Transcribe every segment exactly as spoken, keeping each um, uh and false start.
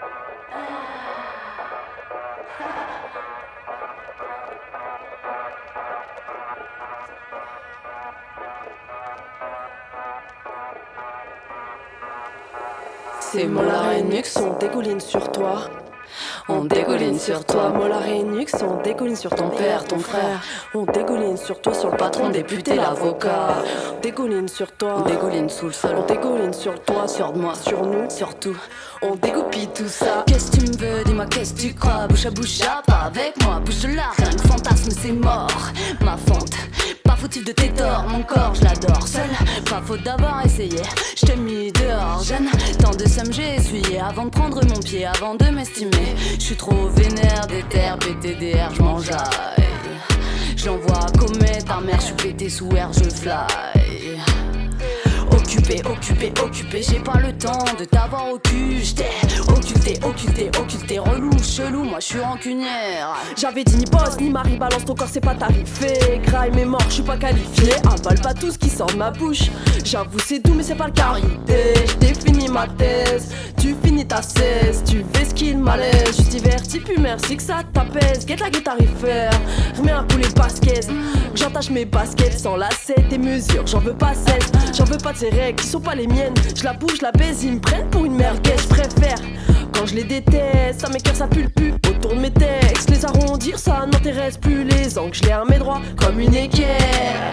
C'est Mollard et Nux, on dégouline sur toi. On dégouline sur toi, Mollard et Nux, on dégouline sur ton père, ton frère. On dégouline sur toi, sur le patron, député, l'avocat. On dégouline sur toi, on dégouline sous le sol. On dégouline sur toi, sur moi, sur nous, surtout. On dégoupille tout ça. Qu'est-ce que tu me veux, dis-moi qu'est-ce que tu crois. Bouche à bouche, à pas avec moi, bouche là. Rien que fantasme, c'est mort, ma fente. Pas fautif de tes torts, mon corps je l'adore seul. Pas faute d'avoir essayé, je t'ai mis dehors jeune. Tant de sommes j'ai essuyé avant de prendre mon pied, avant de m'estimer. Je suis trop vénère, déter, P T D R, je m'enjaille. Je l'envoie commet ta mère, je suis pété sous air, je fly. Occupé, occupé, occupé, j'ai pas le temps de t'avoir au cul. J't'ai occulté, occulté, occulté, relou, chelou, moi je suis rancunière. J'avais dit ni boss, ni mari, balance ton corps, c'est pas tarifé. Grime est mort, je suis pas qualifié. Avale pas tout ce qui sort de ma bouche. J'avoue c'est doux mais c'est pas le carité. J'ai fini ma thèse, tu finis ta cesse. Tu fais ce qu'il malaise, je suis diverti, puis merci que ça t'apaise. Get la guitarifère, remets un poulet de basket. J'entache mes baskets sans lacets, tes mesures, j'en veux pas cesse. J'en veux pas de ces règles qui sont pas les miennes. Je la bouge, je la baise, ils me prennent pour une merguez. Je préfère quand je les déteste. Ça m'écoeure, ça pue le pu autour de mes textes. Les arrondir, ça n'intéresse plus. Les angles, je les remets droit comme une équerre.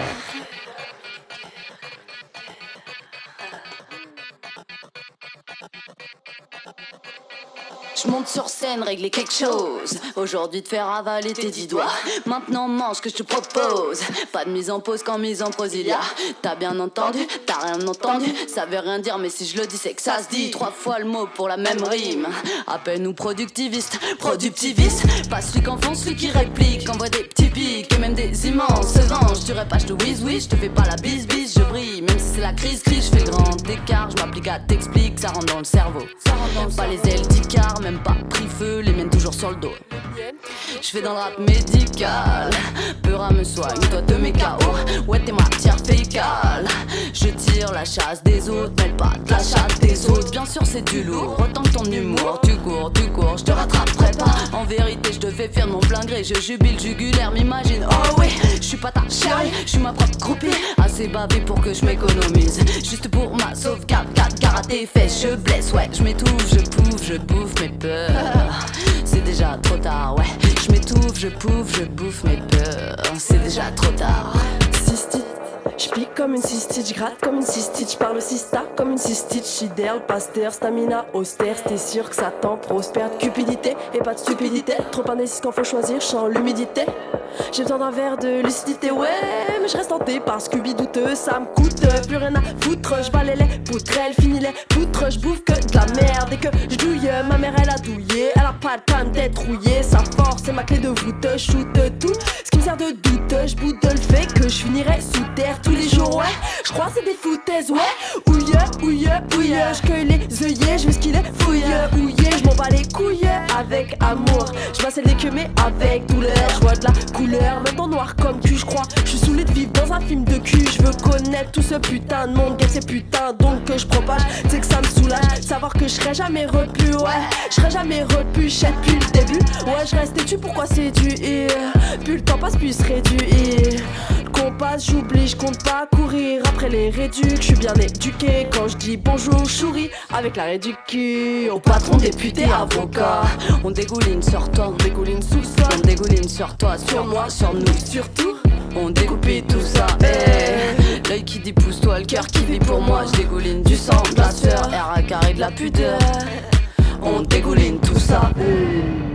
Je monte sur scène, régler quelque chose. Aujourd'hui te faire avaler tes dix doigts. Maintenant mange ce que je te propose. Pas de mise en pause quand mise en pause il y a. T'as bien entendu, t'as rien entendu. Ça veut rien dire mais si je le dis c'est que ça se dit. Trois fois le mot pour la même rime. Appelle-nous productiviste, productiviste. Pas celui qu'enfonce, celui qui réplique. Envoie des petits pics et même des immenses venges. Tu pas je te whiz whiz, je te fais pas la bise bise. Je brille, même si c'est la crise crise. Je fais le grand écart, je m'applique à t'explique. Ça rentre dans le cerveau, ça rentre dans le pas les ailes d'Icar, même pas pris feu, les miennes toujours sur le dos. Je fais dans le rap médical, Peura me soigne, toi te mets K O. Ouais t'es matière fécale. Je tire la chasse des autres, mêle pas de la chatte des autres. Bien sûr c'est du lourd, autant que ton humour. Tu cours, tu cours, je te rattraperai pas. En vérité je te fais faire de mon plein gré. Je jubile jugulaire, m'imagine, oh oui. Je suis pas ta chérie, je suis ma propre groupie. Assez bavé pour que je m'économise. Juste pour ma sauvegarde, quatre karaté fesses. Je blesse, ouais, je m'étouffe, je pouffe, je bouffe mes peurs. C'est déjà trop tard, ouais. Je m'étouffe, je pouffe, je bouffe mes peurs. C'est déjà trop tard. Cystite, j'pique comme une cystite, j'gratte comme une cystite, j'parle sista comme une cystite, j'idéal, pasteur, stamina, austère, t'es sûr que ça t'en prospère. De cupidité et pas de stupidité, trop indécis quand faut choisir, j'sens l'humidité. J'ai besoin d'un verre de lucidité, ouais, mais je reste tenté par Scooby douteux, ça me coûte plus rien à foutre, j'balais les poutres, elle finit les poutres, j'bouffe que de la merde et que j'douille, ma mère elle a douillé, elle a pas le temps d'être rouillée, sa force c'est ma clé de voûte, shoot tout, ce qui me sert de doute, j'boude le fait que je finirai sous terre tous les jours, ouais, j'crois c'est des foutaises, ouais, ouille, ouille, ouille, j'cueille les œillets, j'vais ce qu'il est fouille, ouille, j'm'en bats les couilles avec amour, j'm'assèle des queues mais avec douleur, j'vois de la couleur, maintenant noir comme cul, j'crois, j'suis saoulé de vivre dans un film de cul, j'veux connaître tout ce putain de monde, get ces putains donc que j'propage, c'est que ça me soulage, savoir que j'serai jamais repu, ouais, j'serai jamais repu, j'sais depuis le début, ouais, j'reste têtu, pourquoi c'est du et plus le temps passe, plus se réduit, et le compas, j'oublie, j'compte pas courir après les réducs, j'suis bien éduqué quand j'dis bonjour, chouris avec la réduque, au patron, député, avocat, on dégouline sur toi, on dégouline sous le sol, on dégouline sur toi, sur moi, sur nous, surtout. On découpille tout ça, eh. L'œil qui dit pousse-toi, le cœur qui vit pour moi. Je dégouline du sang, de la sueur, R à carré de la pudeur. On dégouline tout ça.